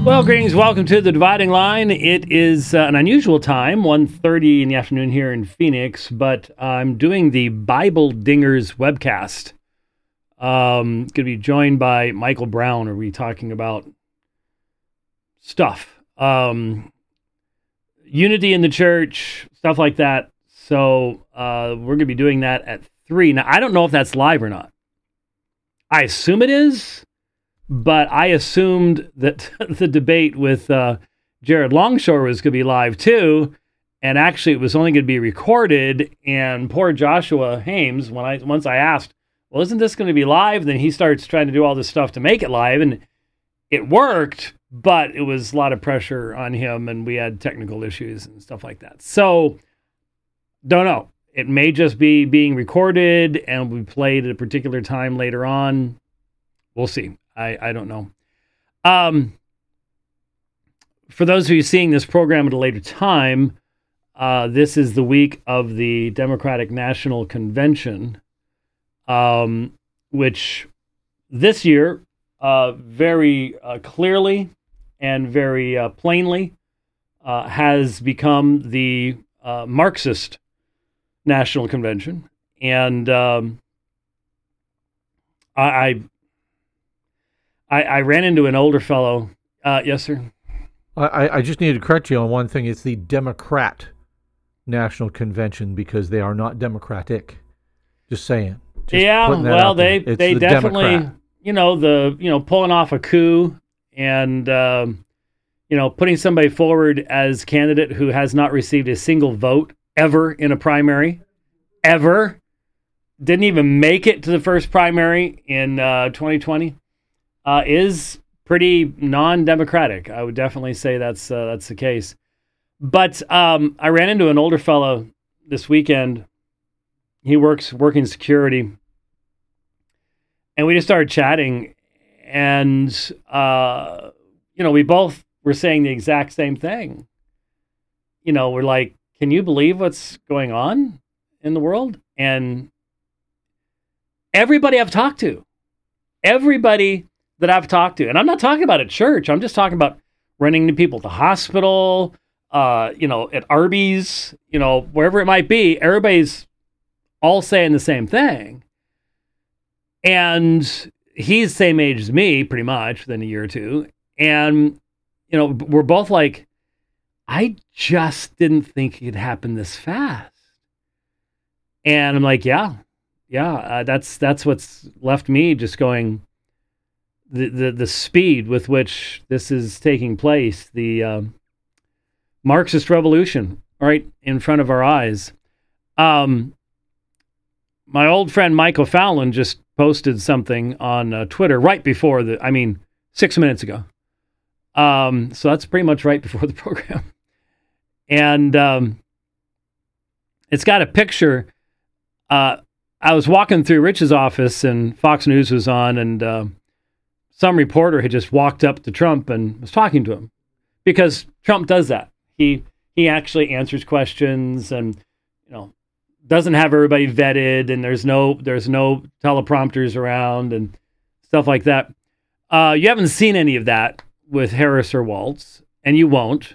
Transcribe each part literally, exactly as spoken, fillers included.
Well, greetings. Welcome to The Dividing Line. It is uh, an unusual time, one thirty in the afternoon here in Phoenix, but I'm doing the Bible Dingers webcast. Um, going to be joined by Michael Brown. Are we talking about stuff? Um, unity in the church, stuff like that. So uh, we're going to be doing that at three. Now, I don't know if that's live or not. I assume it is. But I assumed that the debate with uh, Jared Longshore was going to be live too, and actually it was only going to be recorded. And poor Joshua Hames, when I once I asked, "Well, isn't this going to be live?" Then he starts trying to do all this stuff to make it live, and it worked, but it was a lot of pressure on him, and we had technical issues and stuff like that. So, don't know. It may just be being recorded and we played at a particular time later on. We'll see. I, I don't know. Um, for those of you seeing this program at a later time, uh, this is the week of the Democratic National Convention, um, which this year uh, very uh, clearly and very uh, plainly uh, has become the uh, Marxist National Convention. And um, I... I I, I ran into an older fellow. Uh, yes, sir. I, I just needed to correct you on one thing. It's the Democrat National Convention because they are not democratic. Just saying. Just yeah, well, they they the definitely, Democrat. you know, the you know pulling off a coup and um, you know putting somebody forward as candidate who has not received a single vote ever in a primary, ever, didn't even make it to the first primary in uh, twenty twenty. Uh, is pretty non-democratic. I would definitely say that's uh, that's the case. But um, I ran into an older fellow this weekend. He works working security, and we just started chatting. And uh, you know, we both were saying the exact same thing. You know, we're like, "Can you believe what's going on in the world?" And everybody I've talked to, everybody. that I've talked to, and I'm not talking about at church. I'm just talking about running into people at the hospital, uh, you know, at Arby's, you know, wherever it might be. Everybody's all saying the same thing. And he's the same age as me, pretty much, within a year or two. And, you know, we're both like, I just didn't think it could happen this fast. And I'm like, yeah, yeah, uh, that's that's what's left me just going, The, the the speed with which this is taking place, the um, Marxist revolution, right in front of our eyes. Um, my old friend Michael Fallon just posted something on uh, Twitter right before the, I mean, six minutes ago. Um, so that's pretty much right before the program. And um, it's got a picture. Uh, I was walking through Rich's office and Fox News was on, and uh, some reporter had just walked up to Trump and was talking to him because Trump does that. He he actually answers questions and, you know, doesn't have everybody vetted, and there's no there's no teleprompters around and stuff like that. Uh, you haven't seen any of that with Harris or Waltz, and you won't.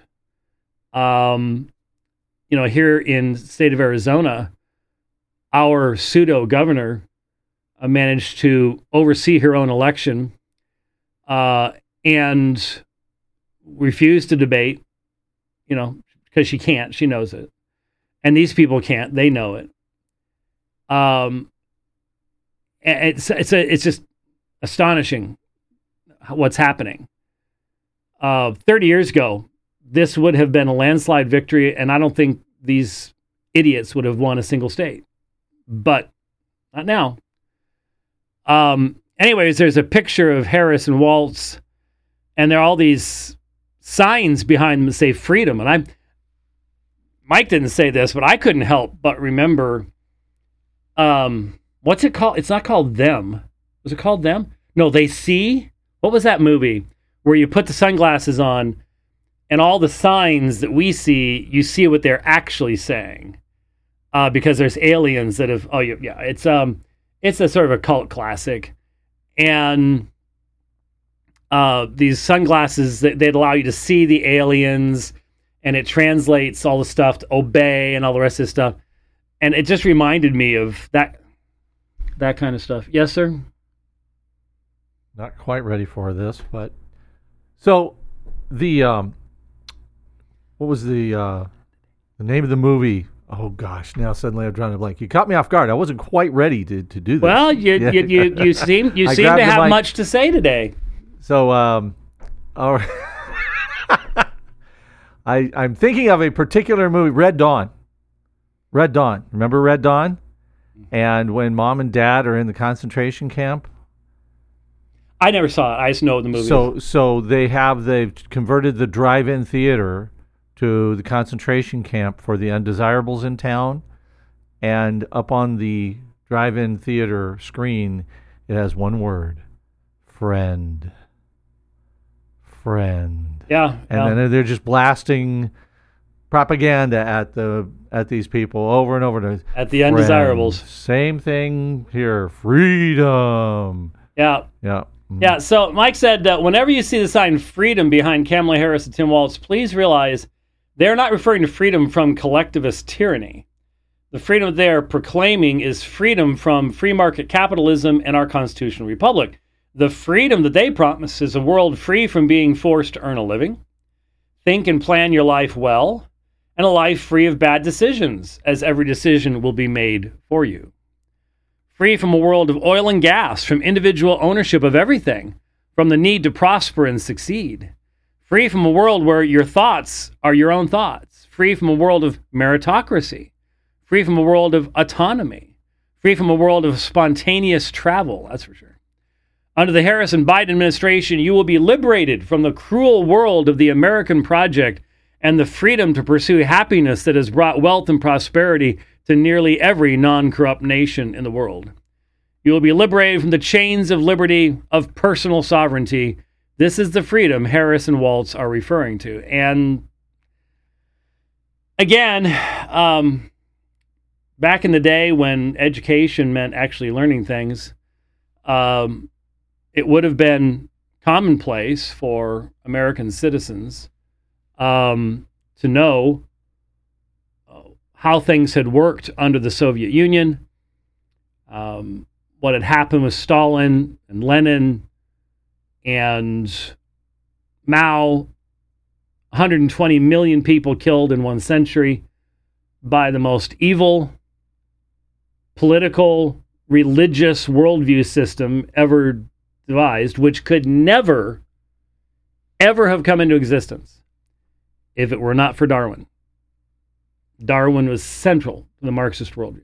Um, you know, here in the state of Arizona, our pseudo governor uh, managed to oversee her own election. Uh, and refuse to debate, you know, because she can't. She knows it. And these people can't. They know it. Um, it's it's a, it's just astonishing what's happening. Uh, thirty years ago, this would have been a landslide victory, and I don't think these idiots would have won a single state. But not now. Um. Anyways, there's a picture of Harris and Waltz, and there are all these signs behind them that say freedom. And I, Mike didn't say this, but I couldn't help but remember, um, what's it called? It's not called Them. Was it called Them? No, They See. What was that movie where you put the sunglasses on and all the signs that we see, you see what they're actually saying? Uh, because there's aliens that have, oh yeah, it's, um, it's a sort of a cult classic. And uh, these sunglasses that they'd allow you to see the aliens, and it translates all the stuff to obey and all the rest of this stuff. And it just reminded me of that that kind of stuff. Yes, sir? Not quite ready for this, but so the um, what was the uh, the name of the movie? Oh gosh, now suddenly I'm drawing a blank. You caught me off guard. I wasn't quite ready to, to do this. Well, you Yeah. you, you you seem you I seem to grabbed the have mic. much to say today. So um, all right. I I'm thinking of a particular movie, Red Dawn. Red Dawn. Remember Red Dawn? And when mom and dad are in the concentration camp. I never saw it. I just know the movie. So so they have they've converted the drive-in theater to the concentration camp for the undesirables in town, and up on the drive-in theater screen it has one word: friend. Friend. yeah, And yeah. then they're just blasting propaganda at the at these people over and over and over. At the undesirables. Friend. Same thing here. Freedom. yeah. Yeah. Mhm. Yeah, so Mike said, uh, whenever you see the sign freedom behind Kamala Harris and Tim Walz, please realize they're not referring to freedom from collectivist tyranny. The freedom they're proclaiming is freedom from free market capitalism and our constitutional republic. The freedom that they promise is a world free from being forced to earn a living, think and plan your life well, and a life free of bad decisions, as every decision will be made for you. Free from a world of oil and gas, from individual ownership of everything, from the need to prosper and succeed. Free from a world where your thoughts are your own thoughts. Free from a world of meritocracy. Free from a world of autonomy. Free from a world of spontaneous travel, that's for sure. Under the Harris and Biden administration, you will be liberated from the cruel world of the American project and the freedom to pursue happiness that has brought wealth and prosperity to nearly every non-corrupt nation in the world. You will be liberated from the chains of liberty, of personal sovereignty. This is the freedom Harris and Walz are referring to. And again, um, back in the day when education meant actually learning things, um, it would have been commonplace for American citizens um, to know how things had worked under the Soviet Union, um, what had happened with Stalin and Lenin and Mao, one hundred twenty million people killed in one century by the most evil political, religious worldview system ever devised, which could never, ever have come into existence if it were not for Darwin. Darwin was central to the Marxist worldview.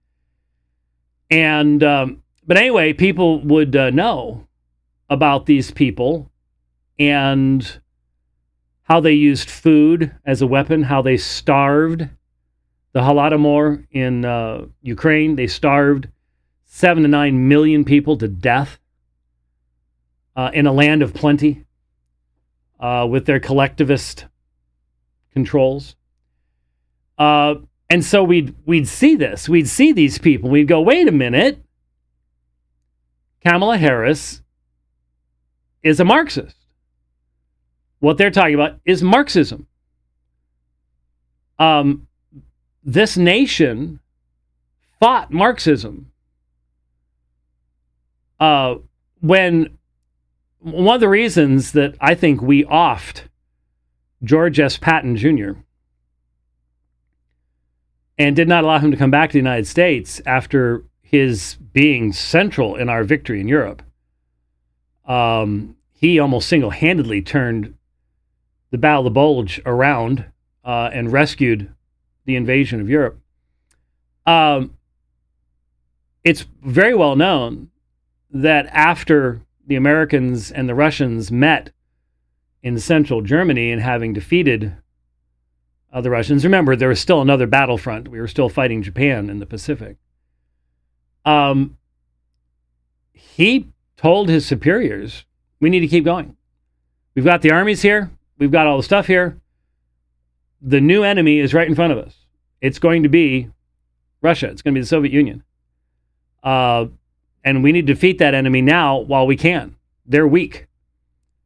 And, um, but anyway, people would uh, know about these people and how they used food as a weapon, how they starved the Holodomor in uh, Ukraine. They starved seven to nine million people to death uh, in a land of plenty uh, with their collectivist controls. Uh, and so we'd we'd see this. We'd see these people. We'd go, wait a minute. Kamala Harris is a Marxist. What they're talking about is Marxism. Um, this nation fought Marxism. Uh, when one of the reasons that I think we offed George S. Patton Junior and did not allow him to come back to the United States after his being central in our victory in Europe. Um, he almost single-handedly turned the Battle of the Bulge around uh, and rescued the invasion of Europe. Um, it's very well known that after the Americans and the Russians met in central Germany and having defeated uh, the Russians, remember, there was still another battlefront. We were still fighting Japan in the Pacific. Um, he told his superiors, we need to keep going. We've got the armies here. We've got all the stuff here. The new enemy is right in front of us. It's going to be Russia. It's going to be the Soviet Union. Uh, and we need to defeat that enemy now while we can. They're weak.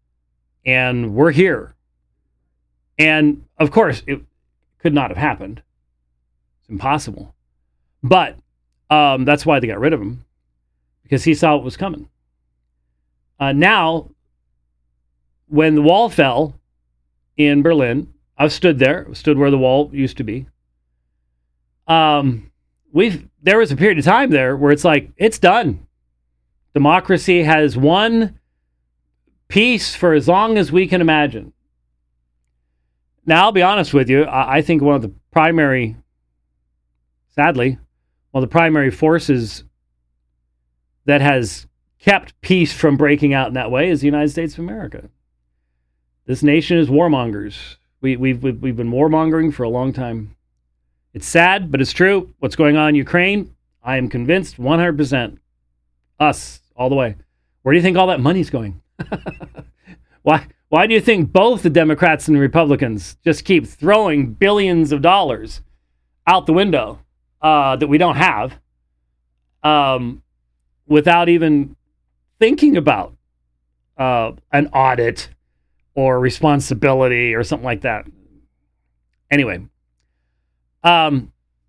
and we're here. And of course, it could not have happened. It's impossible. But um, that's why they got rid of him, because he saw what was coming. Uh, now, when the wall fell in Berlin, I've stood there, stood where the wall used to be. Um, we've there was a period of time there where it's like, it's done. Democracy has won peace for as long as we can imagine. Now, I'll be honest with you. I, I think one of the primary, sadly, one of the primary forces that has kept peace from breaking out in that way is the United States of America. This nation is warmongers. We, we've, we've, we've been warmongering for a long time. It's sad, but it's true. What's going on in Ukraine, I am convinced one hundred percent. Us, all the way. Where do you think all that money's going? Why, why do you think both the Democrats and the Republicans just keep throwing billions of dollars out the window uh, that we don't have um, without even thinking about uh, an audit or responsibility or something like that? Anyway, um,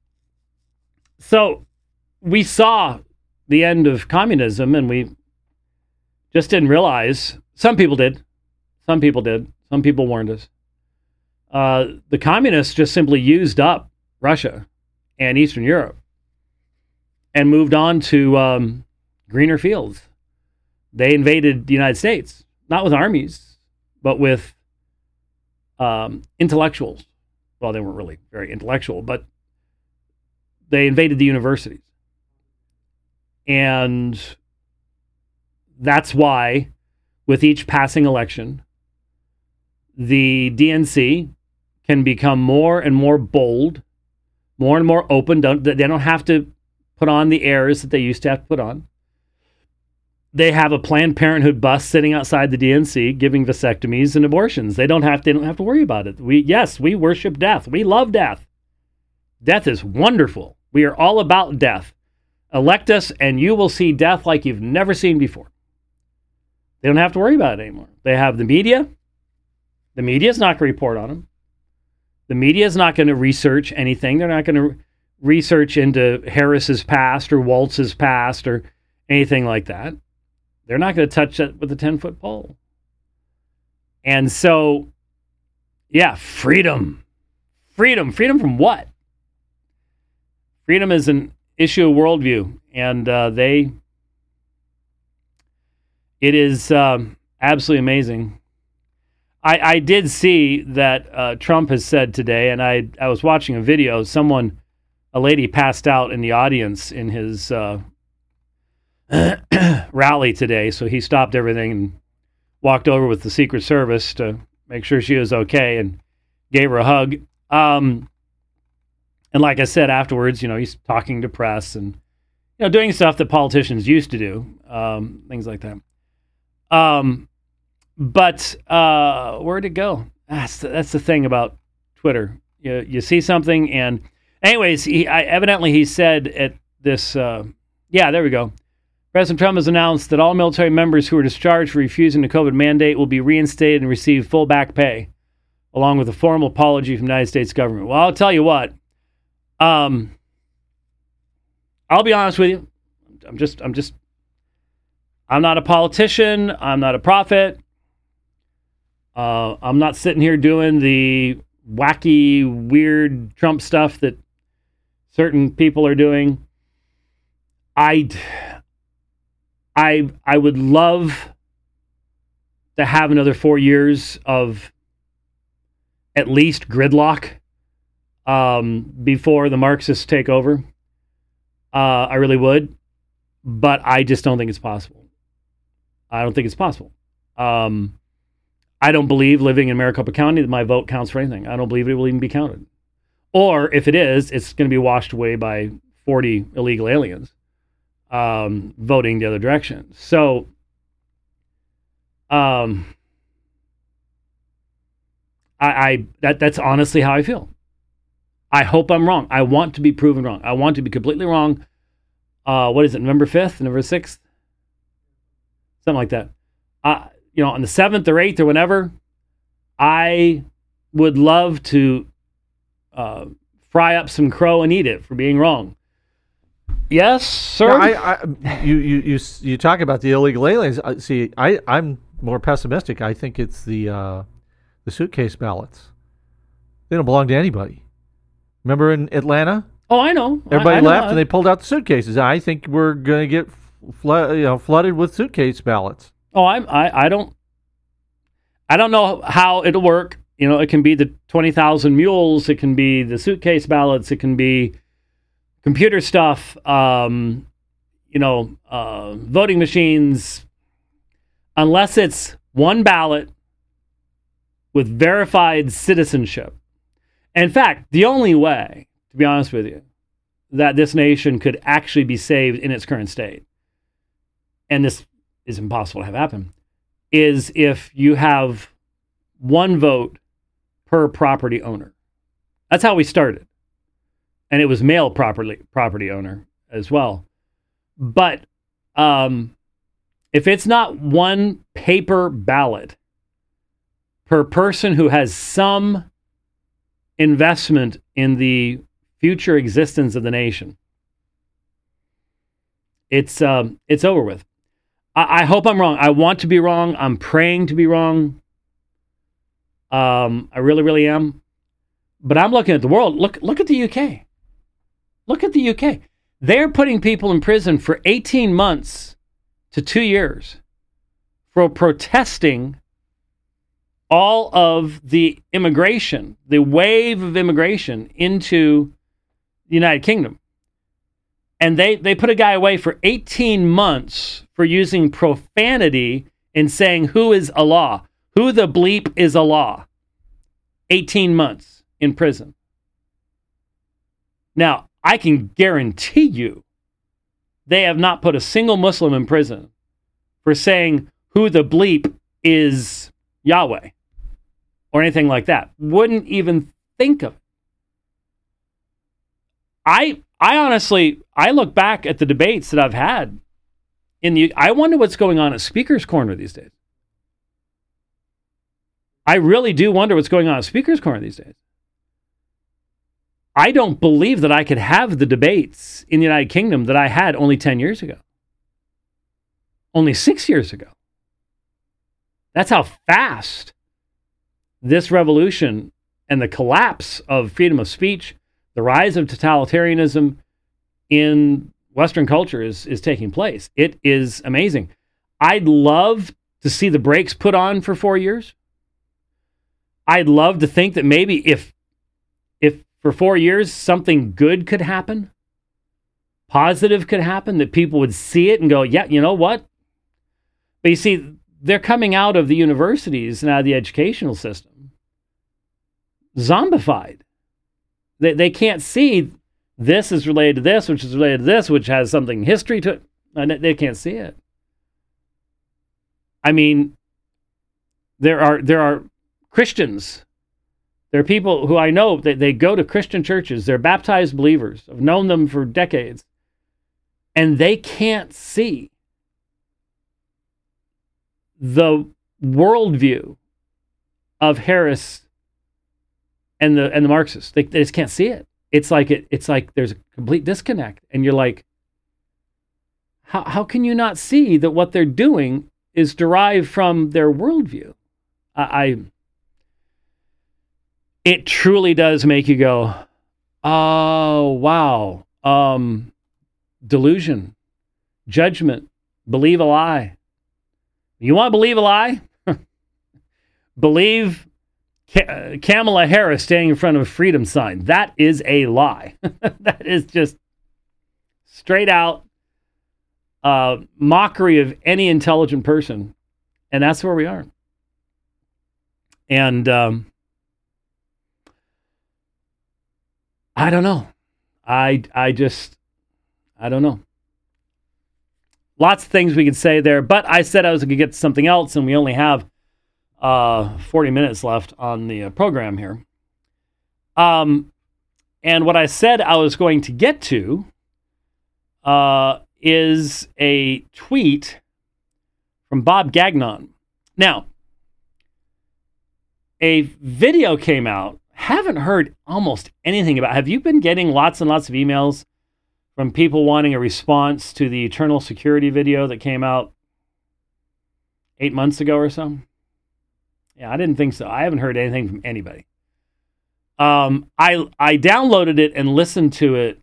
so we saw the end of communism, and we just didn't realize. Some people did. Some people did. Some people warned us. Uh, the communists just simply used up Russia and Eastern Europe and moved on to um, greener fields. They invaded the United States, not with armies, but with um, intellectuals. Well, they weren't really very intellectual, but they invaded the universities. And that's why, with each passing election, the D N C can become more and more bold, more and more open. Don't, they don't have to put on the airs that they used to have to put on. They have a Planned Parenthood bus sitting outside the D N C giving vasectomies and abortions. They don't have. They don't have to worry about it. We yes, we worship death. We love death. Death is wonderful. We are all about death. Elect us, and you will see death like you've never seen before. They don't have to worry about it anymore. They have the media. The media is not going to report on them. The media is not going to research anything. They're not going to research into Harris's past or Waltz's past or anything like that. They're not going to touch it with a ten-foot pole. And so, yeah, freedom. Freedom. Freedom from what? Freedom is an issue of worldview. And uh, they... It is um, absolutely amazing. I, I did see that uh, Trump has said today, and I, I was watching a video, someone, a lady passed out in the audience in his uh, rally today, so he stopped everything and walked over with the Secret Service to make sure she was okay and gave her a hug. Um, and like I said afterwards, you know, he's talking to press and, you know, doing stuff that politicians used to do, um, things like that. Um, but, uh, where'd it go? That's the, that's the thing about Twitter. You, you see something and anyways, he, I, evidently he said at this, uh, yeah, there we go. President Trump has announced that all military members who are discharged for refusing the COVID mandate will be reinstated and receive full back pay, along with a formal apology from the United States government. Well, I'll tell you what, um, I'll be honest with you. I'm just, I'm just, I'm not a politician. I'm not a prophet. Uh, I'm not sitting here doing the wacky, weird Trump stuff that certain people are doing. I, I, I would love to have another four years of at least gridlock um, before the Marxists take over. Uh, I really would, but I just don't think it's possible. I don't think it's possible. Um, I don't believe living in Maricopa County that my vote counts for anything. I don't believe it will even be counted. Or if it is, it's going to be washed away by forty illegal aliens um, voting the other direction. So, um, I, I that that's honestly how I feel. I hope I'm wrong. I want to be proven wrong. I want to be completely wrong. Uh, what is it, November fifth, November sixth? Something like that. Uh, you know, on the seventh or eighth or whenever, I would love to uh, fry up some crow and eat it for being wrong. Yes, sir. No, I, I, you, you, you, you talk about the illegal aliens. Uh, see, I, I'm more pessimistic. I think it's the uh, the suitcase ballots. They don't belong to anybody. Remember in Atlanta? Oh, I know. Everybody I, I know. left and they pulled out the suitcases. I think we're going to get flood, you know, flooded with suitcase ballots. Oh, I, I, I don't, I don't know how it'll work. You know, it can be the twenty thousand mules. It can be the suitcase ballots. It can be computer stuff. Um, you know, uh, voting machines. Unless it's one ballot with verified citizenship. In fact, the only way, to be honest with you, that this nation could actually be saved in its current state, and this is impossible to have happen, is if you have one vote per property owner. That's how we started. And it was male property, property owner as well. But um, if it's not one paper ballot per person who has some investment in the future existence of the nation, it's um, it's over with. I, I hope I'm wrong. I want to be wrong. I'm praying to be wrong. Um, I really, really am. But I'm looking at the world. Look, look at the U K. Look at the U K. They're putting people in prison for eighteen months to two years for protesting all of the immigration, the wave of immigration into the United Kingdom. And they, they put a guy away for eighteen months for using profanity and saying, who is Allah? Who the bleep is Allah? eighteen months in prison. Now, I can guarantee you they have not put a single Muslim in prison for saying who the bleep is Yahweh or anything like that. Wouldn't even think of it. I I honestly, I look back at the debates that I've had in the, I wonder what's going on at Speaker's Corner these days. I really do wonder what's going on at Speaker's Corner these days. I don't believe that I could have the debates in the United Kingdom that I had only ten years ago. Only six years ago. That's how fast this revolution and the collapse of freedom of speech, the rise of totalitarianism in Western culture is, is taking place. It is amazing. I'd love to see the brakes put on for four years. I'd love to think that maybe if if for four years something good could happen, positive could happen, that people would see it and go, yeah, you know what? But you see, they're coming out of the universities and out of the educational system zombified. They they can't see this is related to this, which is related to this, which has something history to it. And they can't see it. I mean, there are there are Christians. There are people who I know that they go to Christian churches. They're baptized believers. I've known them for decades. And they can't see the worldview of Harris and the and the Marxists. They, they just can't see it. It's like it. It's like there's a complete disconnect, and you're like, how how can you not see that what they're doing is derived from their worldview? I, I it truly does make you go, oh wow, um, delusion, judgment, believe a lie. You want to believe a lie? Believe Ka- Kamala Harris standing in front of a freedom sign. That is a lie. That is just straight out uh, mockery of any intelligent person. And that's where we are. And um, I don't know. I, I just, I don't know. Lots of things we could say there, but I said I was going to get to something else, and we only have uh, forty minutes left on the uh, program here. Um, and what I said I was going to get to uh, is a tweet from Bob Gagnon. Now, a video came out. Haven't heard almost anything about. Have you been getting lots and lots of emails from people wanting a response to the Eternal Security video that came out eight months ago or so? Yeah, I didn't think so. I haven't heard anything from anybody. Um, I I downloaded it and listened to it.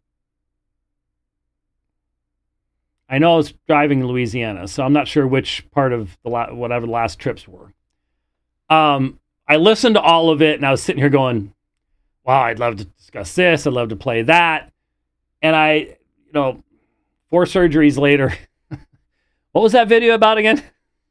I know I was driving in Louisiana, so I'm not sure which part of the la- whatever the last trips were. Um, I listened to all of it, and I was sitting here going, wow, I'd love to discuss this. I'd love to play that. And I, you know, four surgeries later, what was that video about again?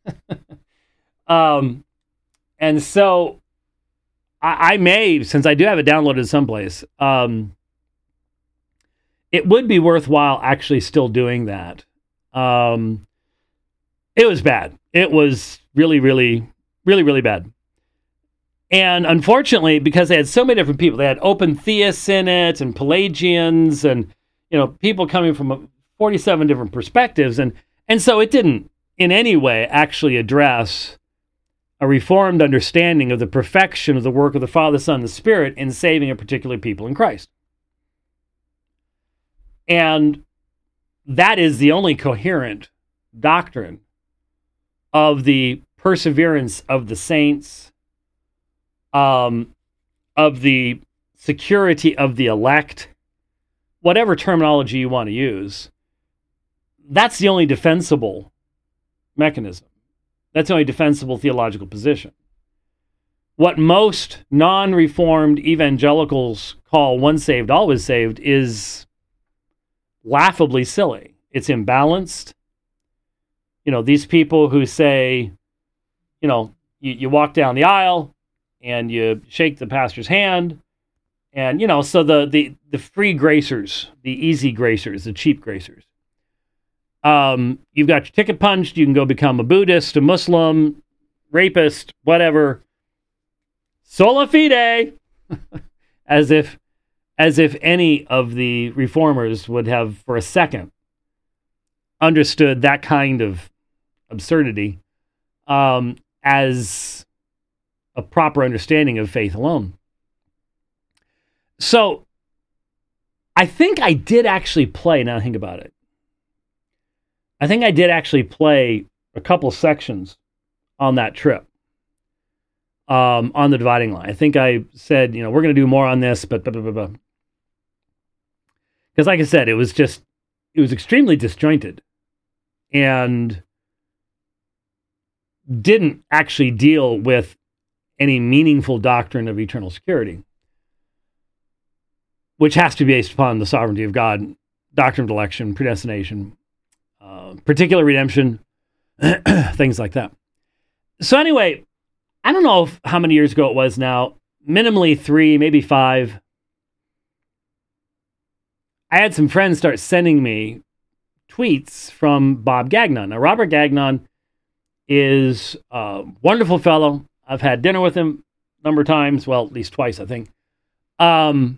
um, and so I, I may, since I do have it downloaded someplace, um, it would be worthwhile actually still doing that. Um, it was bad. It was really, really, really, really bad. And unfortunately, because they had so many different people, they had open theists in it and Pelagians and, you know, people coming from forty-seven different perspectives. And, and so it didn't in any way actually address a reformed understanding of the perfection of the work of the Father, Son, and the Spirit in saving a particular people in Christ. And that is the only coherent doctrine of the perseverance of the saints, um, of the security of the elect, whatever terminology you want to use. That's the only defensible mechanism. That's the only defensible theological position. What most non-reformed evangelicals call once saved, always saved is laughably silly. It's imbalanced. You know, these people who say, you know, you, you walk down the aisle and you shake the pastor's hand, and, you know, so the the, the free gracers, the easy gracers, the cheap gracers. Um, you've got your ticket punched, you can go become a Buddhist, a Muslim, rapist, whatever. Sola fide! as if As if any of the reformers would have, for a second, understood that kind of absurdity um, as a proper understanding of faith alone. So, I think I did actually play, now I think about it, I think I did actually play a couple sections on that trip. Um, on the dividing line. I think I said, you know, we're going to do more on this, but blah, blah, blah, blah. Because like I said, it was just, it was extremely disjointed and didn't actually deal with any meaningful doctrine of eternal security, which has to be based upon the sovereignty of God, doctrine of election, predestination, uh, particular redemption, things like that. So anyway, I don't know if, how many years ago it was now, minimally three, maybe five. I had some friends start sending me tweets from Bob Gagnon. Now, Robert Gagnon is a wonderful fellow. I've had dinner with him a number of times. Well, at least twice, I think. Um,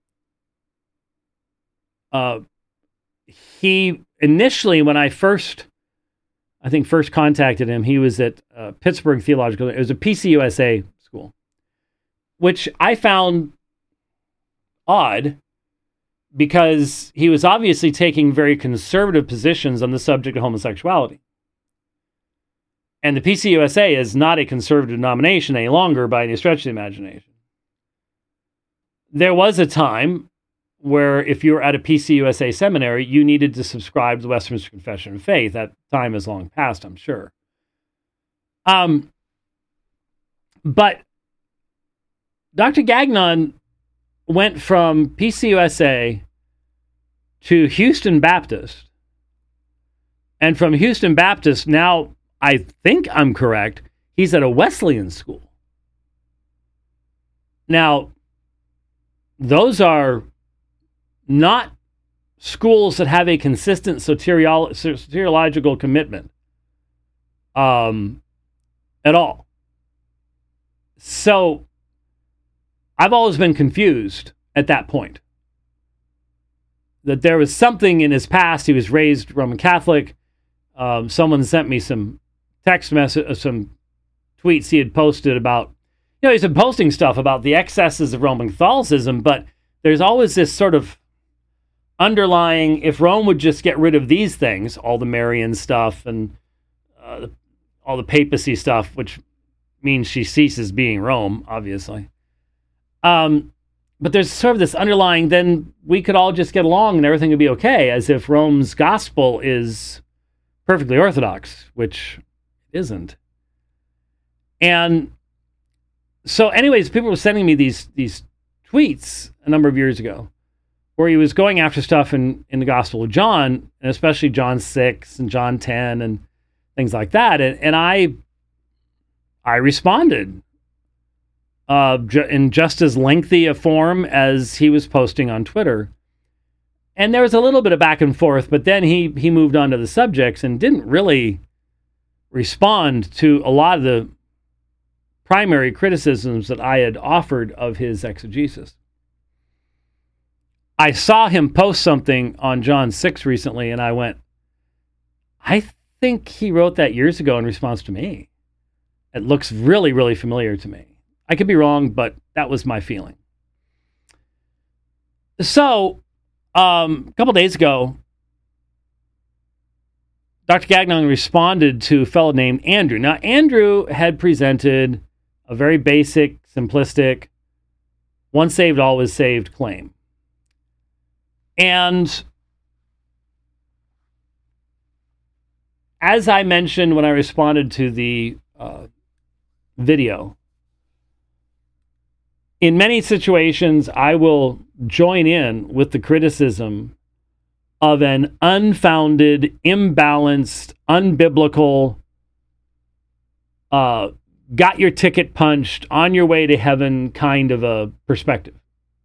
uh, he initially, when I first, I think first contacted him, he was at uh, Pittsburgh Theological. It was a P C U S A school, which I found odd because he was obviously taking very conservative positions on the subject of homosexuality. And the P C U S A is not a conservative denomination any longer by any stretch of the imagination. There was a time where if you were at a P C U S A seminary, you needed to subscribe to the Westminster Confession of Faith. That time is long past, I'm sure. Um, but Doctor Gagnon went from P C U S A to Houston Baptist. And from Houston Baptist, now I think I'm correct, he's at a Wesleyan school. Now, those are not schools that have a consistent soteriolo- soteriological commitment um, at all. So, I've always been confused at that point. That there was something in his past. He was raised Roman Catholic. Um, someone sent me some text message, some tweets he had posted about, you know, he's been posting stuff about the excesses of Roman Catholicism, but there's always this sort of underlying, if Rome would just get rid of these things, all the Marian stuff and uh, the, all the papacy stuff, which means she ceases being Rome, obviously. Um, but there's sort of this underlying, then we could all just get along and everything would be okay, as if Rome's gospel is perfectly orthodox, which isn't. And so anyways, people were sending me these these tweets a number of years ago where he was going after stuff in, in the Gospel of John, and especially John six and John ten and things like that. And, and I I responded uh, ju- in just as lengthy a form as he was posting on Twitter. And there was a little bit of back and forth, but then he, he moved on to the subjects and didn't really respond to a lot of the primary criticisms that I had offered of his exegesis. I saw him post something on John six recently, and I went, I think he wrote that years ago in response to me. It looks really, really familiar to me. I could be wrong, but that was my feeling. So, um, a couple days ago, Doctor Gagnon responded to a fellow named Andrew. Now, Andrew had presented a very basic, simplistic, once saved, always saved claim. And as I mentioned when I responded to the uh, video, in many situations, I will join in with the criticism of an unfounded, imbalanced, unbiblical, uh, got your ticket punched, on your way to heaven kind of a perspective.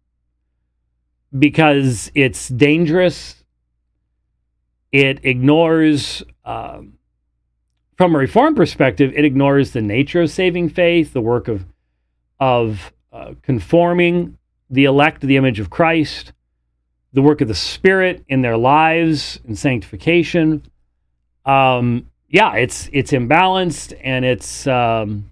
Because it's dangerous. It ignores, uh, from a Reformed perspective, it ignores the nature of saving faith, the work of, of uh, conforming the elect to the image of Christ, the work of the Spirit in their lives, in sanctification. Um, yeah, it's it's imbalanced, and it's um,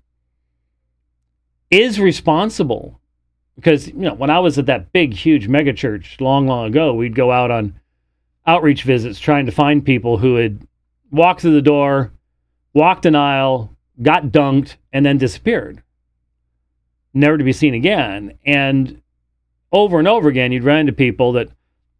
is responsible. Because, you know, when I was at that big, huge megachurch long, long ago, we'd go out on outreach visits trying to find people who had walked through the door, walked an aisle, got dunked, and then disappeared. Never to be seen again. And over and over again, you'd run into people that,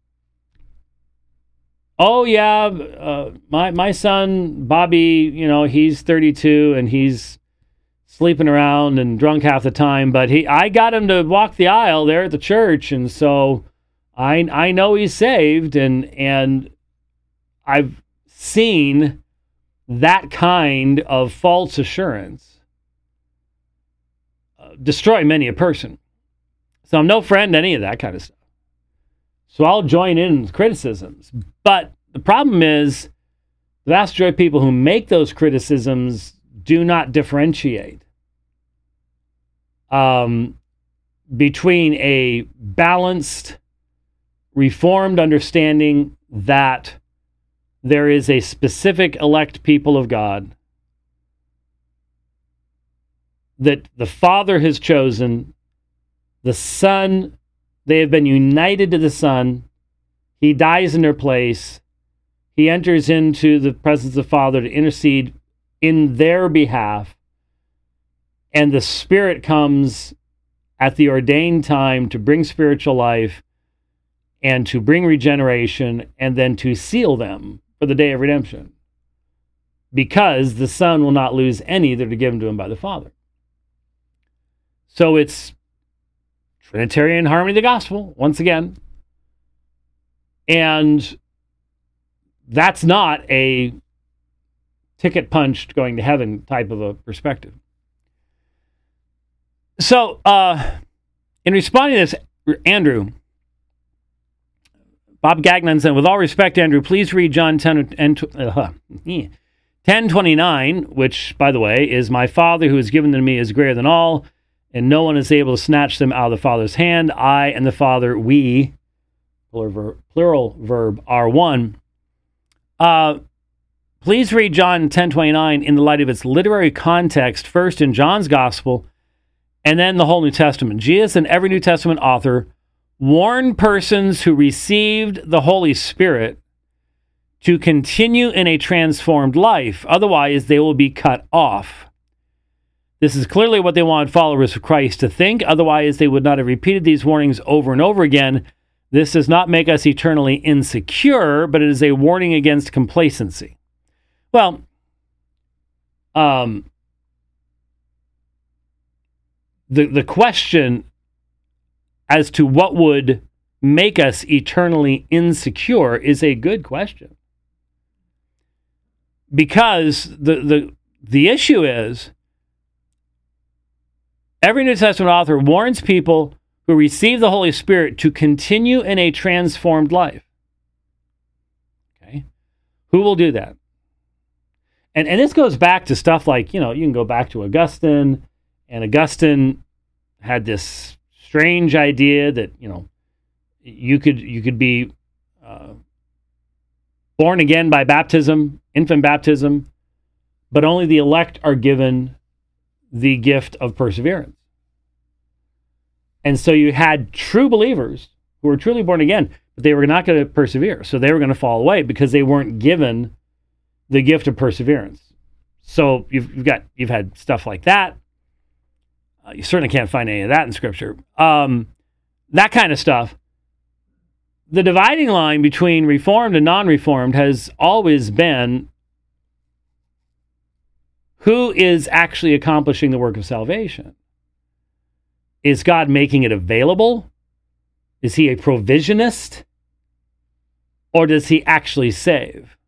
oh, yeah, uh, my, my son, Bobby, you know, he's thirty-two, and he's sleeping around and drunk half the time, but he, I got him to walk the aisle there at the church, and so I, I know he's saved, and and I've seen that kind of false assurance uh, destroy many a person. So I'm no friend to any of that kind of stuff. So I'll join in with criticisms, but the problem is the vast majority of people who make those criticisms do not differentiate um, between a balanced, Reformed understanding that there is a specific elect people of God that the Father has chosen, the Son, they have been united to the Son, He dies in their place, He enters into the presence of the Father to intercede in their behalf, and the Spirit comes at the ordained time to bring spiritual life and to bring regeneration and then to seal them for the day of redemption, because the Son will not lose any that are given to Him by the Father. So it's Trinitarian harmony of the gospel, once again. And that's not a ticket punched going to heaven type of a perspective. So, uh, in responding to this, Andrew, Bob Gagnon said, with all respect, Andrew, please read John ten, uh, ten twenty-nine, which, by the way, is my Father who is given to me is greater than all, and no one is able to snatch them out of the Father's hand. I and the Father, we, plural verb, plural verb are one. Uh, Please read John ten twenty-nine in the light of its literary context, first in John's Gospel, and then the whole New Testament. Jesus and every New Testament author warn persons who received the Holy Spirit to continue in a transformed life. Otherwise, they will be cut off. This is clearly what they wanted followers of Christ to think. Otherwise, they would not have repeated these warnings over and over again. This does not make us eternally insecure, but it is a warning against complacency. Well, um, the the question as to what would make us eternally insecure is a good question. Because the the the issue is, every New Testament author warns people who receive the Holy Spirit to continue in a transformed life. Okay? Who will do that? And and this goes back to stuff like, you know, you can go back to Augustine, and Augustine had this strange idea that, you know, you could you could be uh, born again by baptism, infant baptism, but only the elect are given the gift of perseverance. And so you had true believers who were truly born again, but they were not going to persevere. So they were going to fall away because they weren't given the gift of perseverance. So you've, you've got you've had stuff like that. Uh, you certainly can't find any of that in Scripture. Um, that kind of stuff. The dividing line between Reformed and non-Reformed has always been who is actually accomplishing the work of salvation. Is God making it available? Is he a provisionist? Or does he actually save?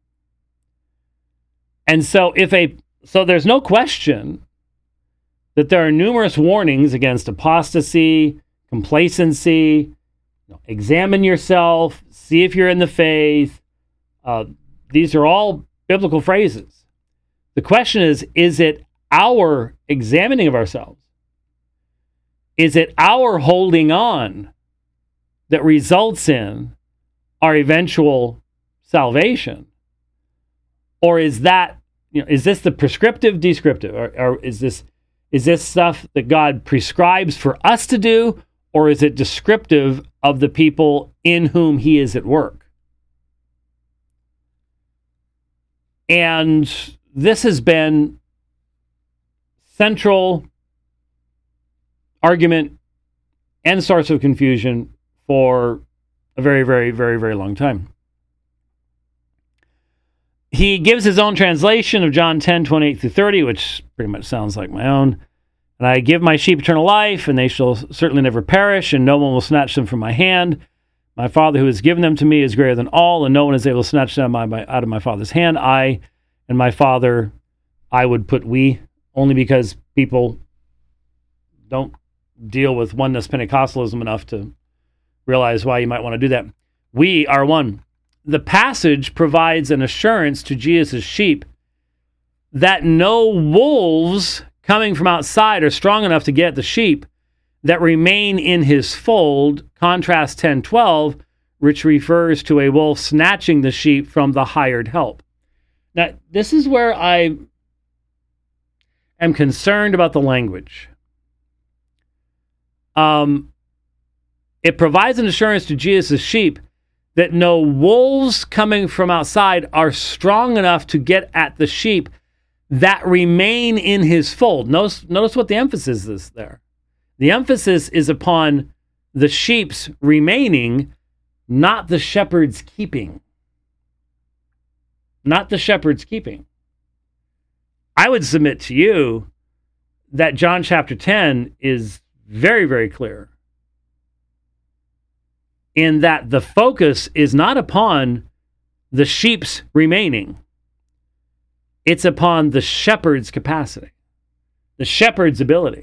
And so if a so there's no question that there are numerous warnings against apostasy, complacency. You know, examine yourself, see if you're in the faith. Uh, these are all biblical phrases. The question is, is it our examining of ourselves? Is it our holding on that results in our eventual salvation? Or is that, you know, is this the prescriptive, descriptive? Or, or is this is this stuff that God prescribes for us to do? Or is it descriptive of the people in whom he is at work? And this has been central argument and source of confusion for a very, very, very, very long time. He gives his own translation of John ten, twenty-eight through thirty, which pretty much sounds like my own. And I give my sheep eternal life, and they shall certainly never perish, and no one will snatch them from my hand. My Father who has given them to me is greater than all, and no one is able to snatch them out of my Father's hand. I and my Father, I would put we, only because people don't deal with oneness Pentecostalism enough to realize why you might want to do that. We are one. The passage provides an assurance to Jesus' sheep that no wolves coming from outside are strong enough to get the sheep that remain in his fold. Contrast ten twelve, which refers to a wolf snatching the sheep from the hired help. Now, this is where I am concerned about the language. Um, it provides an assurance to Jesus' sheep that no wolves coming from outside are strong enough to get at the sheep that remain in his fold. Notice, notice what the emphasis is there. The emphasis is upon the sheep's remaining, not the shepherd's keeping. Not the shepherd's keeping. I would submit to you that John chapter ten is very, very clear in that the focus is not upon the sheep's remaining. It's upon the shepherd's capacity, the shepherd's ability.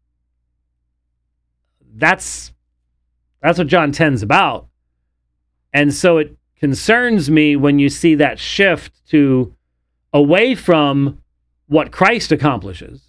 That's, that's what John ten's about. And so it concerns me when you see that shift to away from what Christ accomplishes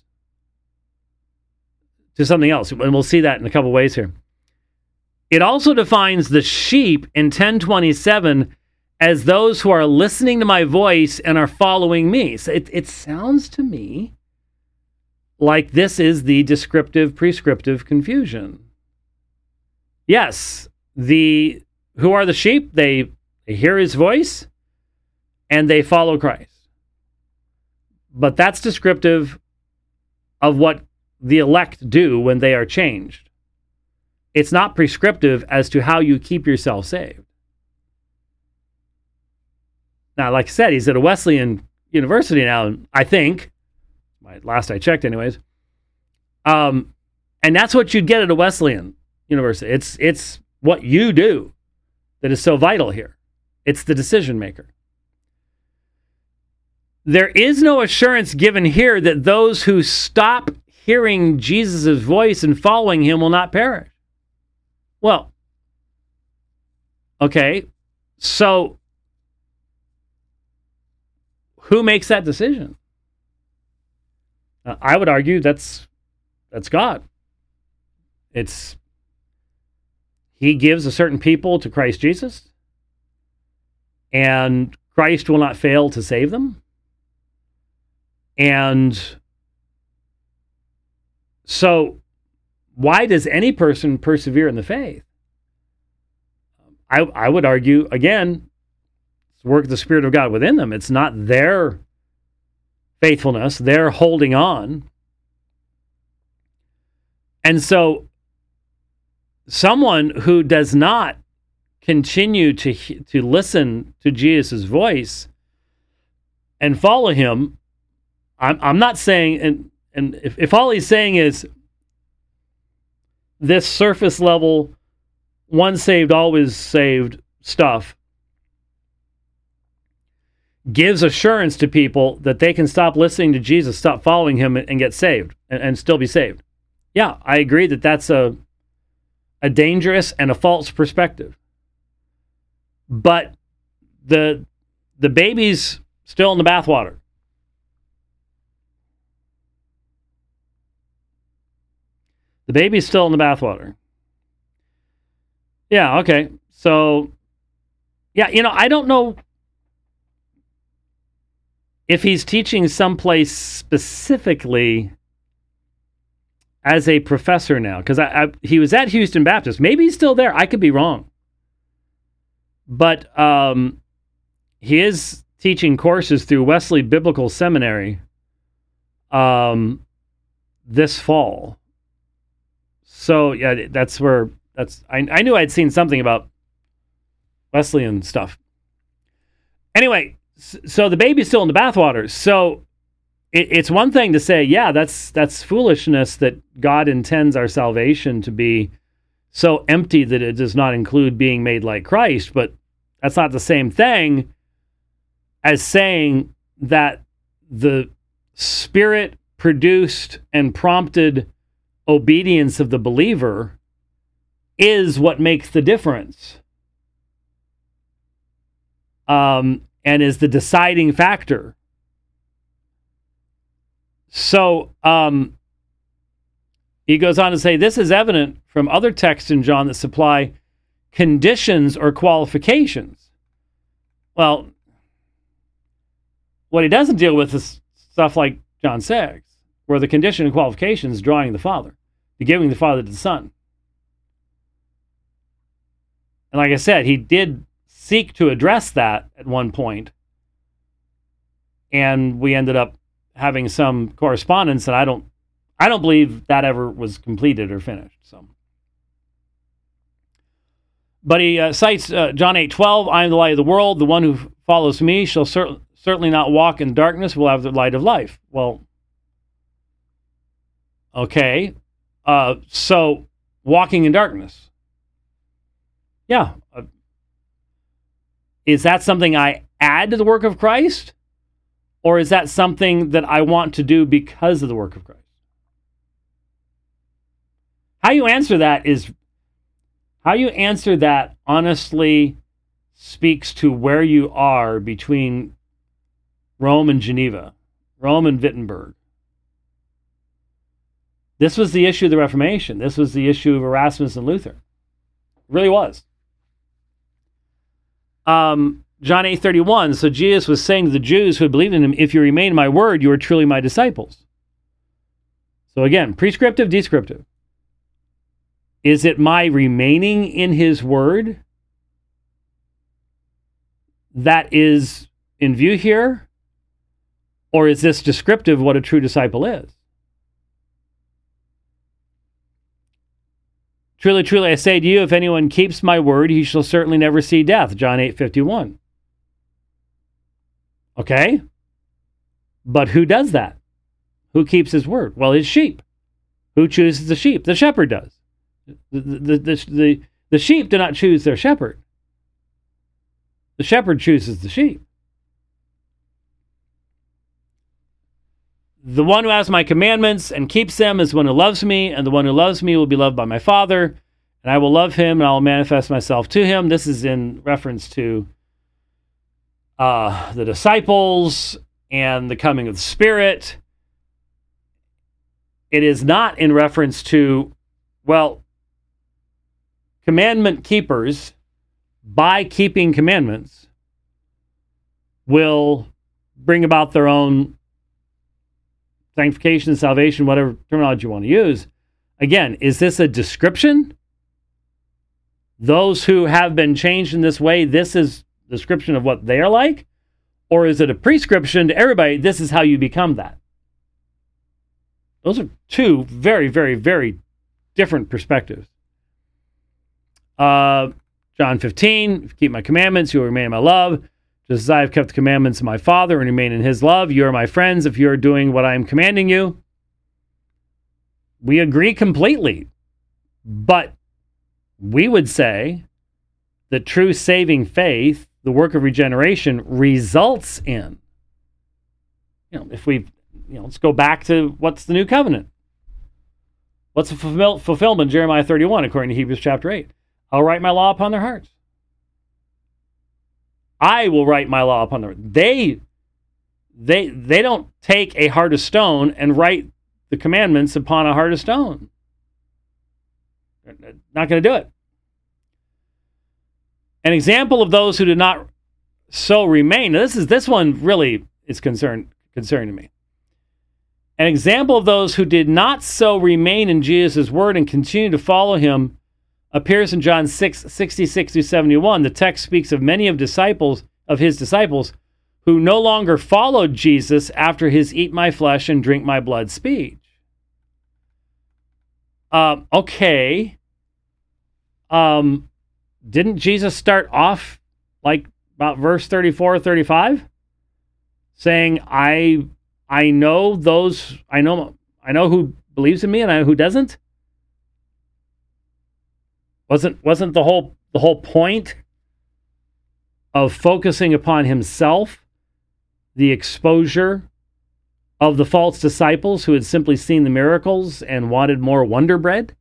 to something else. And we'll see that in a couple ways here. It also defines the sheep in ten twenty-seven as those who are listening to my voice and are following me. So it, it sounds to me like this is the descriptive prescriptive confusion. Yes, the who are the sheep? They, they hear his voice and they follow Christ. But that's descriptive of what the elect do when they are changed. It's not prescriptive as to how you keep yourself saved. Now, like I said, he's at a Wesleyan university now, I think. My, last I checked, anyways. Um, and that's what you'd get at a Wesleyan university. It's it's what you do that is so vital here. It's the decision maker. There is no assurance given here that those who stop hearing Jesus' voice and following him will not perish. Well, okay, so who makes that decision? Uh, I would argue that's that's God. It's he gives a certain people to Christ Jesus, and Christ will not fail to save them. And so why does any person persevere in the faith? I, I would argue, again, it's the work of the Spirit of God within them. It's not their faithfulness, their holding on. And so someone who does not continue to, to listen to Jesus' voice and follow him, I'm, I'm not saying, and, and if, if all he's saying is this surface level, once saved, always saved stuff gives assurance to people that they can stop listening to Jesus, stop following him, and, and get saved, and, and still be saved. Yeah, I agree that that's a, a dangerous and a false perspective. But the the baby's still in the bathwater. The baby's still in the bathwater. Yeah, okay. So, yeah, you know, I don't know if he's teaching someplace specifically as a professor now, because I, I, he was at Houston Baptist. Maybe he's still there. I could be wrong. But um, he is teaching courses through Wesley Biblical Seminary um, this fall. So yeah, that's where that's. I, I knew I'd seen something about Wesleyan stuff. Anyway, so the baby's still in the bathwater. So it, it's one thing to say, yeah, that's that's foolishness that God intends our salvation to be so empty that it does not include being made like Christ. But that's not the same thing as saying that the Spirit produced and prompted obedience of the believer is what makes the difference, um, and is the deciding factor. So um, he goes on to say, this is evident from other texts in John that supply conditions or qualifications. Well, what he doesn't deal with is stuff like John six, where the condition and qualification is drawing the Father, the giving the Father to the Son. And like I said, he did seek to address that at one point, and we ended up having some correspondence, and I don't, I don't believe that ever was completed or finished. So, but he uh, cites uh, John eight twelve. I am the light of the world. The one who follows me shall cer- certainly not walk in darkness, will have the light of life. Well, okay. Uh, so walking in darkness. Yeah. Uh, is that something I add to the work of Christ? Or is that something that I want to do because of the work of Christ? How you answer that is, how you answer that honestly speaks to where you are between Rome and Geneva, Rome and Wittenberg. This was the issue of the Reformation. This was the issue of Erasmus and Luther. It really was. Um, John eight thirty-one, so Jesus was saying to the Jews who had believed in him, if you remain in my word, you are truly my disciples. So again, prescriptive, descriptive. Is it my remaining in his word that is in view here? Or is this descriptive of what a true disciple is? Truly, truly, I say to you, if anyone keeps my word, he shall certainly never see death. John eight fifty-one. Okay? But who does that? Who keeps his word? Well, his sheep. Who chooses the sheep? The shepherd does. The, the, the, the, the sheep do not choose their shepherd. The shepherd chooses the sheep. The one who has my commandments and keeps them is the one who loves me, and the one who loves me will be loved by my Father, and I will love him, and I will manifest myself to him. This is in reference to uh, the disciples and the coming of the Spirit. It is not in reference to, well, commandment keepers, by keeping commandments, will bring about their own sanctification, salvation, whatever terminology you want to use. Again, is this a description? Those who have been changed in this way, this is a description of what they are like? Or is it a prescription to everybody, this is how you become that? Those are two very, very, very different perspectives. Uh, John fifteen, if you keep my commandments, you will remain in my love. Just as I have kept the commandments of my Father and remain in his love, you are my friends if you are doing what I am commanding you. We agree completely. But we would say that true saving faith, the work of regeneration, results in, you know, if we, you know, let's go back to what's the new covenant. What's the fulfill, fulfillment of Jeremiah thirty-one, according to Hebrews chapter eight? I'll write my law upon their hearts. I will write my law upon their hearts. They, they, they don't take a heart of stone and write the commandments upon a heart of stone. They're not going to do it. An example of those who did not so remain. Now this is this one really is concern, concerning to me. An example of those who did not so remain in Jesus' word and continue to follow him appears in John six, sixty-six through seventy-one. The text speaks of many of disciples of his disciples who no longer followed Jesus after his eat my flesh and drink my blood speech. Um, okay. Um, didn't Jesus start off like about verse thirty-four, thirty-five? Saying, I I know those, I know I know who believes in me and I know who doesn't? Wasn't wasn't the whole the whole point of focusing upon himself the exposure of the false disciples who had simply seen the miracles and wanted more Wonder Bread?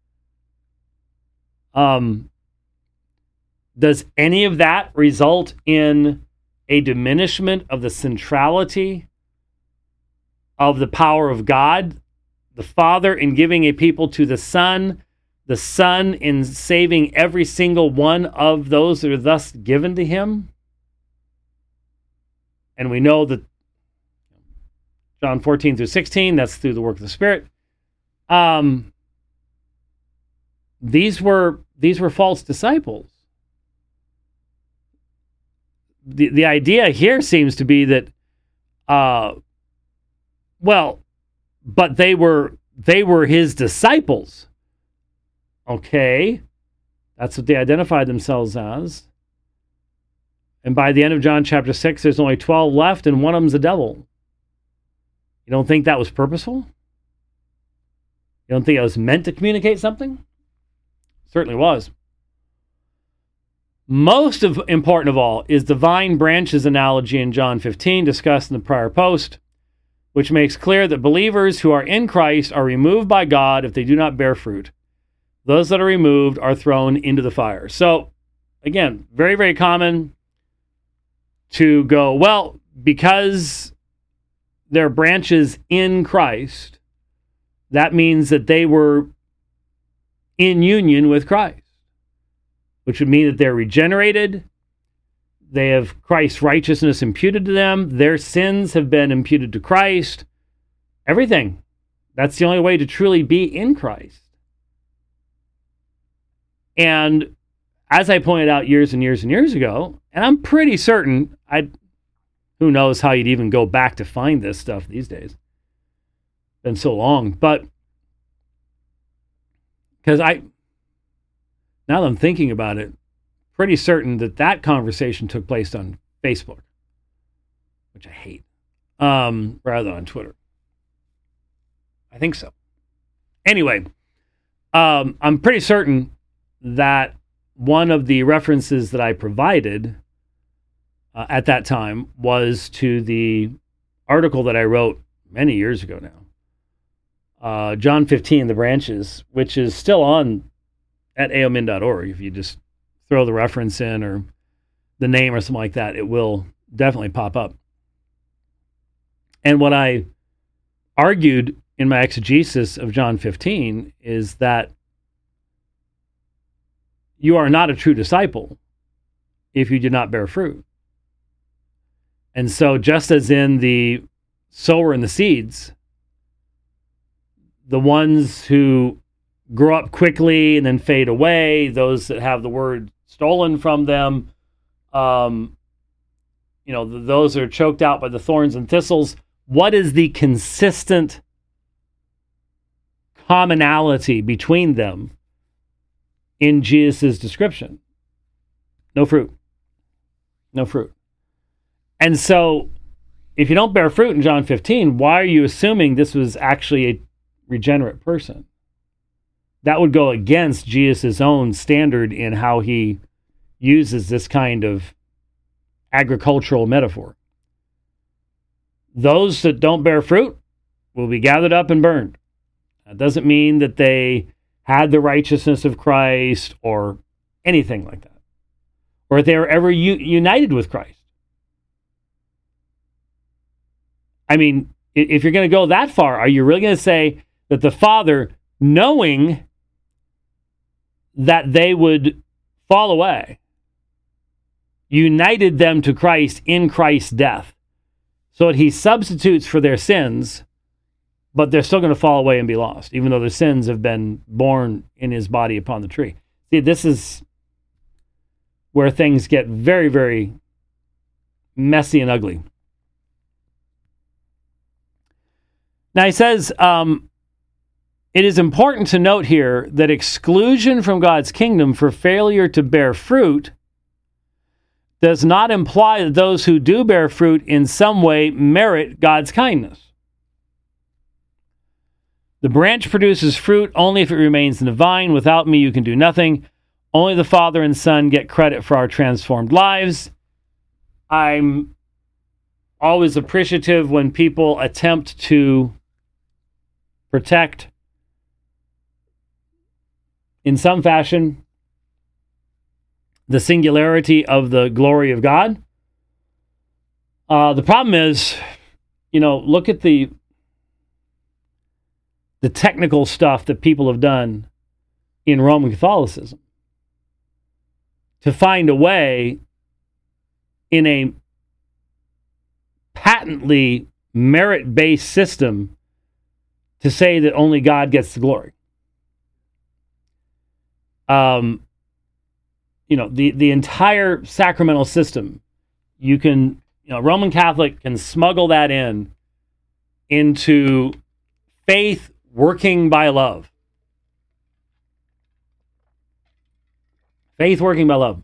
Um, does any of that result in a diminishment of the centrality of the power of God, the Father in giving a people to the Son, the Son in saving every single one of those that are thus given to him? And we know that John fourteen through sixteen, that's through the work of the Spirit. Um, these were these were false disciples. The the idea here seems to be that, uh, well, but they were they were his disciples. Okay, that's what they identified themselves as. And by the end of John chapter six, there's only twelve left, and one of them's a devil. You don't think that was purposeful? You don't think it was meant to communicate something? Certainly was. Most of, important of all is the vine branches analogy in John fifteen, discussed in the prior post, which makes clear that believers who are in Christ are removed by God if they do not bear fruit. Those that are removed are thrown into the fire. So, again, very, very common to go, well, because they're branches in Christ, that means that they were in union with Christ, which would mean that they're regenerated, they have Christ's righteousness imputed to them. Their sins have been imputed to Christ. Everything. That's the only way to truly be in Christ. And as I pointed out years and years and years ago, and I'm pretty certain, I, who knows how you'd even go back to find this stuff these days. It's been so long. But because I, now that I'm thinking about it, pretty certain that that conversation took place on Facebook, which I hate, um, rather than on Twitter. I think so. Anyway, um, I'm pretty certain that one of the references that I provided uh, at that time was to the article that I wrote many years ago now, uh, John fifteen, The Branches, which is still on at A O Min dot org. If you just throw the reference in or the name or something like that, it will definitely pop up. And what I argued in my exegesis of John fifteen is that you are not a true disciple if you do not bear fruit. And so just as in the sower and the seeds, the ones who grow up quickly and then fade away, those that have the word stolen from them, um, you know, th- those that are choked out by the thorns and thistles, what is the consistent commonality between them in Jesus' description? No fruit. No fruit. And so, if you don't bear fruit in John fifteen, why are you assuming this was actually a regenerate person? That would go against Jesus' own standard in how he uses this kind of agricultural metaphor. Those that don't bear fruit will be gathered up and burned. That doesn't mean that they had the righteousness of Christ or anything like that, or that they were ever u- united with Christ. I mean, if you're going to go that far, are you really going to say that the Father, knowing that they would fall away, united them to Christ in Christ's death, so that he substitutes for their sins, but they're still going to fall away and be lost, even though their sins have been borne in his body upon the tree? See, this is where things get very, very messy and ugly. Now he says, um, it is important to note here that exclusion from God's kingdom for failure to bear fruit does not imply that those who do bear fruit in some way merit God's kindness. The branch produces fruit only if it remains in the vine. Without me, you can do nothing. Only the Father and Son get credit for our transformed lives. I'm always appreciative when people attempt to protect, in some fashion, the singularity of the glory of God. Uh, the problem is, you know, look at the the technical stuff that people have done in Roman Catholicism to find a way in a patently merit-based system to say that only God gets the glory. Um, you know, the, the entire sacramental system, you can, you know, Roman Catholic can smuggle that in into faith working by love. Faith working by love.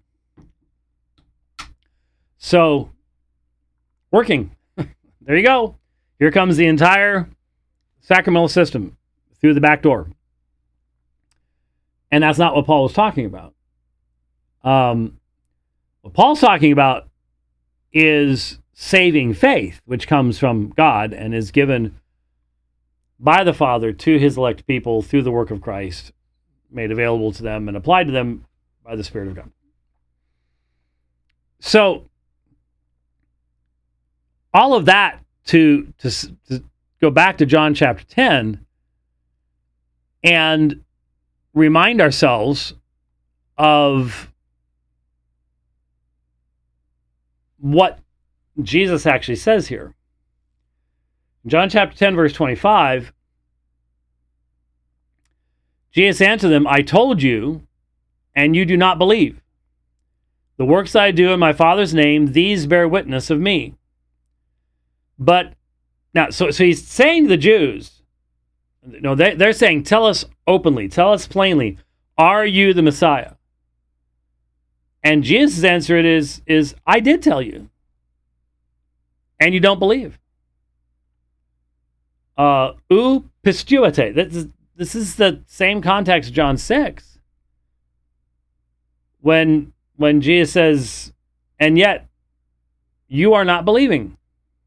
So, working. There you go. Here comes the entire sacramental system through the back door. And that's not what Paul was talking about. Um, what Paul's talking about is saving faith, which comes from God and is given by the Father to his elect people through the work of Christ, made available to them and applied to them by the Spirit of God. So, all of that to, to, to go back to John chapter ten and remind ourselves of what Jesus actually says here. John chapter ten, verse twenty-five, Jesus answered them, I told you, and you do not believe. The works I do in my Father's name, these bear witness of me. But, now, so, so he's saying to the Jews, no, they, they're saying, tell us openly, tell us plainly, are you the Messiah? And Jesus' answer it is, is, I did tell you, and you don't believe. Uh, ou pistuate. This is, this is the same context of John six. When, when Jesus says, and yet you are not believing.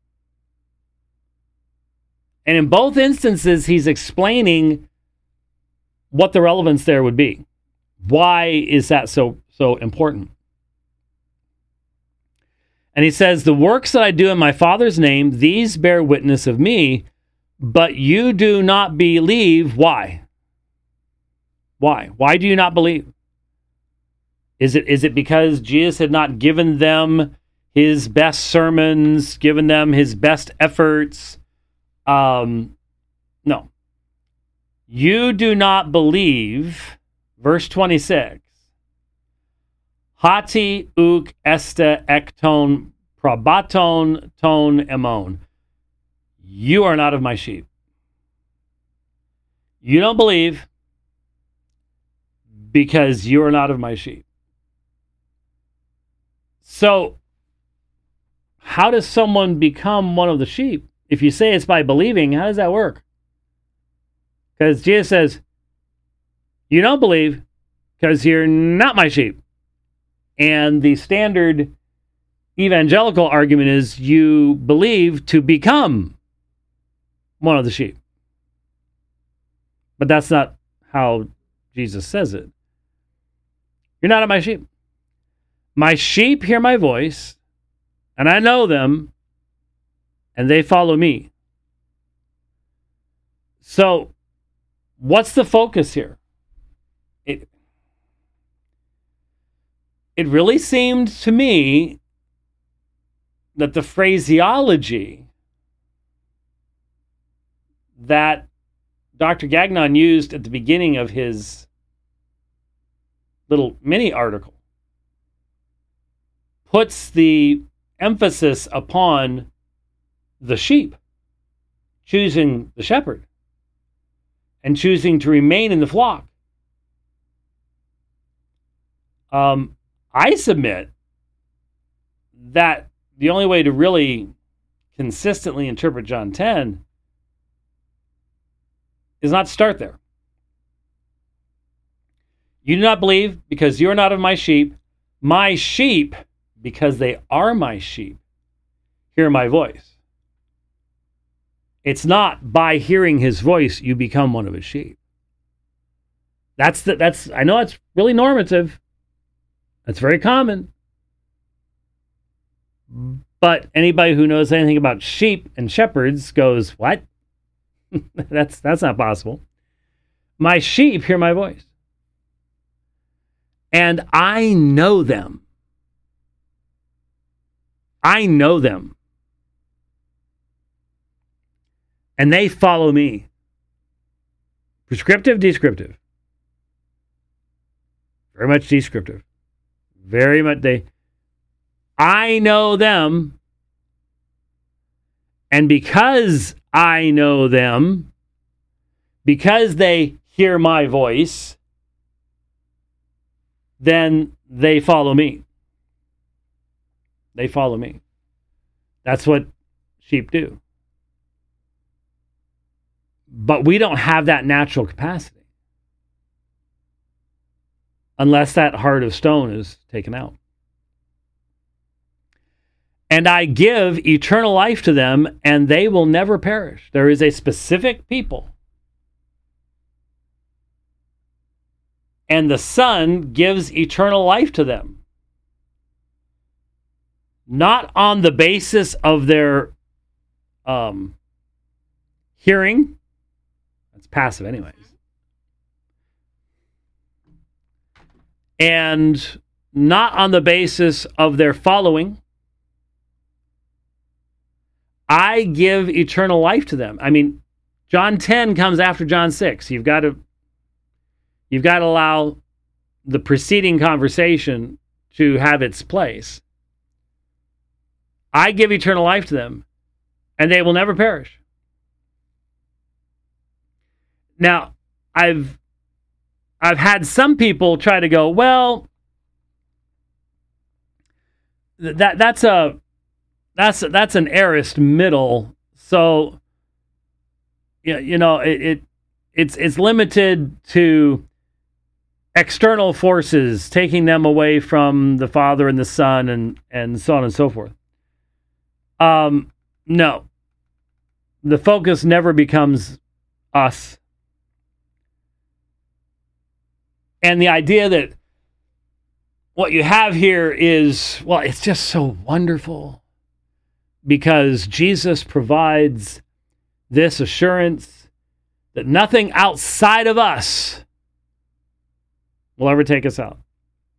And in both instances, he's explaining what the relevance there would be. Why is that so, so important? And he says, the works that I do in my Father's name, these bear witness of me, but you do not believe. Why? Why? Why do you not believe? Is it is it because Jesus had not given them his best sermons, given them his best efforts? Um, no. You do not believe, verse twenty-six, hati uk este ekton probaton ton emon. You are not of my sheep. You don't believe because you are not of my sheep. So, how does someone become one of the sheep? If you say it's by believing, how does that work? Because Jesus says, you don't believe because you're not my sheep. And the standard evangelical argument is you believe to become one of the sheep. But that's not how Jesus says it. You're not of my sheep. My sheep hear my voice, and I know them, and they follow me. So, what's the focus here? It, it really seemed to me that the phraseology that Doctor Gagnon used at the beginning of his little mini article puts the emphasis upon the sheep choosing the shepherd and choosing to remain in the flock. Um, I submit that the only way to really consistently interpret John ten is not to start there. You do not believe because you are not of my sheep. My sheep, because they are my sheep, hear my voice. It's not by hearing his voice you become one of his sheep. That's the, that's I know it's really normative. That's very common. But anybody who knows anything about sheep and shepherds goes, what? that's that's not possible. My sheep hear my voice. And I know them. I know them. And they follow me. Prescriptive, descriptive. Very much descriptive. Very much they. I know them. And because I know them, because they hear my voice, then they follow me. They follow me. That's what sheep do. But we don't have that natural capacity unless that heart of stone is taken out. And I give eternal life to them, and they will never perish. There is a specific people. And the Son gives eternal life to them. Not on the basis of their um, hearing. That's passive anyways. And not on the basis of their following. I give eternal life to them. I mean, John ten comes after John six. You've got to you've got to allow the preceding conversation to have its place. I give eternal life to them, and they will never perish. Now, I've I've had some people try to go, well, that that's a that's that's an aorist middle. So, you you know, it, it it's it's limited to external forces taking them away from the Father and the Son, and and so on and so forth. Um, no, the focus never becomes us. And the idea that what you have here is, well, it's just so wonderful because Jesus provides this assurance that nothing outside of us will ever take us out.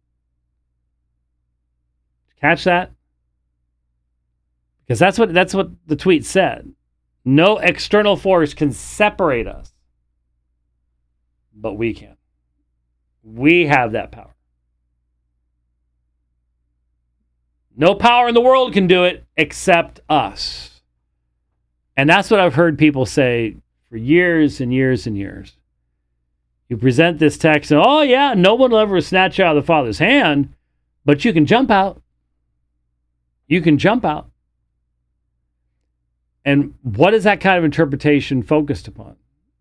Catch that? Because that's what that's what the tweet said. No external force can separate us, but we can. We have that power. No power in the world can do it except us. And that's what I've heard people say for years and years and years. You present this text and, oh yeah, no one will ever snatch you out of the Father's hand, but you can jump out. You can jump out. And what is that kind of interpretation focused upon?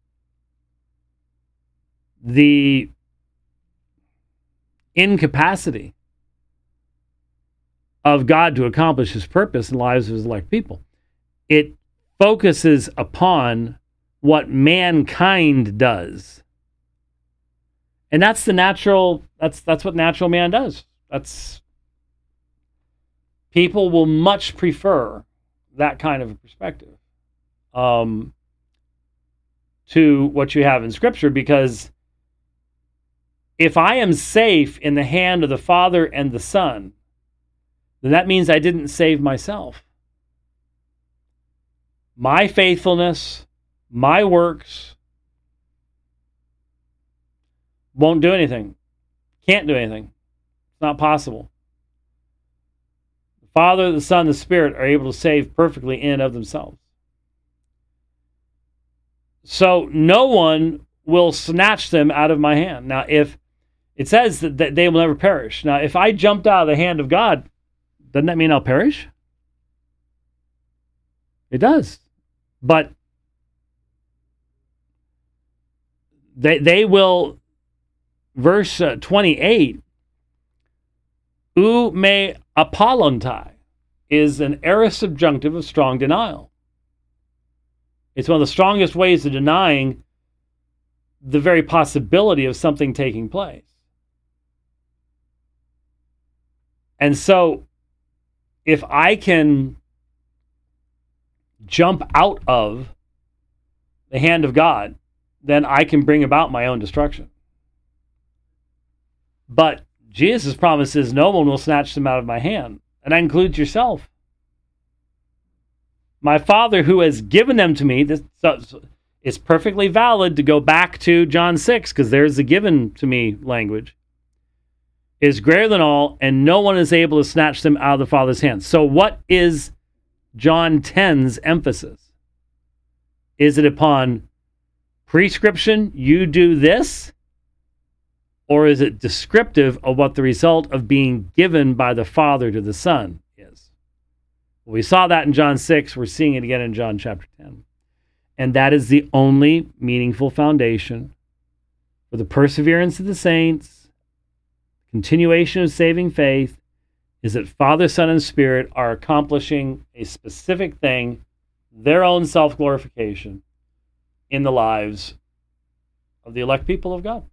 The incapacity of God to accomplish his purpose in the lives of his elect people. It focuses upon what mankind does. And that's the natural, that's that's what natural man does. That's people will much prefer that kind of a perspective um, to what you have in Scripture, because if I am safe in the hand of the Father and the Son, then that means I didn't save myself. My faithfulness, my works won't do anything. Can't do anything. It's not possible. The Father, the Son, the Spirit are able to save perfectly in and of themselves. So no one will snatch them out of my hand. Now, if it says that, that they will never perish. Now, if I jumped out of the hand of God, doesn't that mean I'll perish? It does. But they they will, verse uh, twenty-eight, ou me apollontai, is an aorist subjunctive of strong denial. It's one of the strongest ways of denying the very possibility of something taking place. And so, if I can jump out of the hand of God, then I can bring about my own destruction. But Jesus' promise is no one will snatch them out of my hand. And that includes yourself. My Father who has given them to me, this so, so it's perfectly valid to go back to John six, because there's the given to me language, is greater than all, and no one is able to snatch them out of the Father's hands. So what is John ten's emphasis? Is it upon prescription, you do this? Or is it descriptive of what the result of being given by the Father to the Son is? Well, we saw that in John six. We're seeing it again in John chapter ten. And that is the only meaningful foundation for the perseverance of the saints, continuation of saving faith, is that Father, Son, and Spirit are accomplishing a specific thing, their own self-glorification, in the lives of the elect people of God.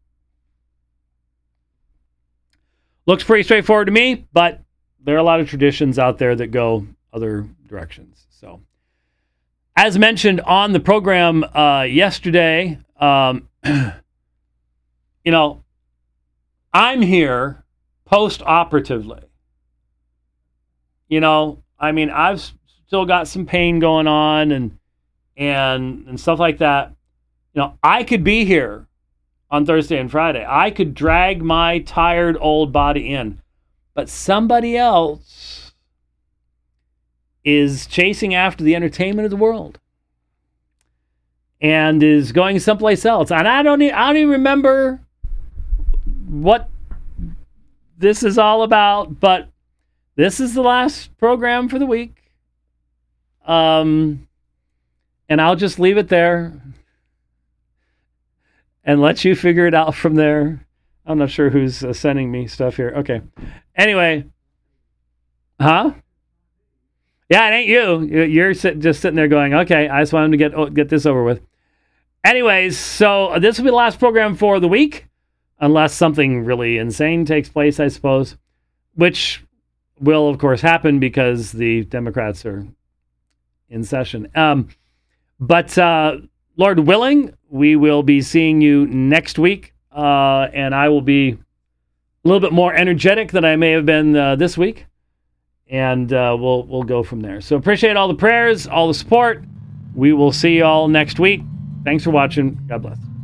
Looks pretty straightforward to me, but there are a lot of traditions out there that go other directions. So, as mentioned on the program uh, yesterday, um, you know, I'm here post-operatively. You know, I mean, I've still got some pain going on and and and stuff like that, you know, I could be here on Thursday and Friday. I could drag my tired old body in, but somebody else is chasing after the entertainment of the world and is going someplace else. And I don't, e- I don't even remember what this is all about, but this is the last program for the week. Um, and I'll just leave it there and let you figure it out from there. I'm not sure who's uh, sending me stuff here. Okay. Anyway. Huh? Yeah, it ain't you. You're sit, just sitting there going, okay, I just want him to get oh, get this over with. Anyways, so this will be the last program for the week, unless something really insane takes place, I suppose, which will, of course, happen because the Democrats are in session. Um, but uh, Lord willing, we will be seeing you next week, uh, and I will be a little bit more energetic than I may have been uh, this week. And uh, we'll we'll go from there. So appreciate all the prayers, all the support. We will see you all next week. Thanks for watching. God bless.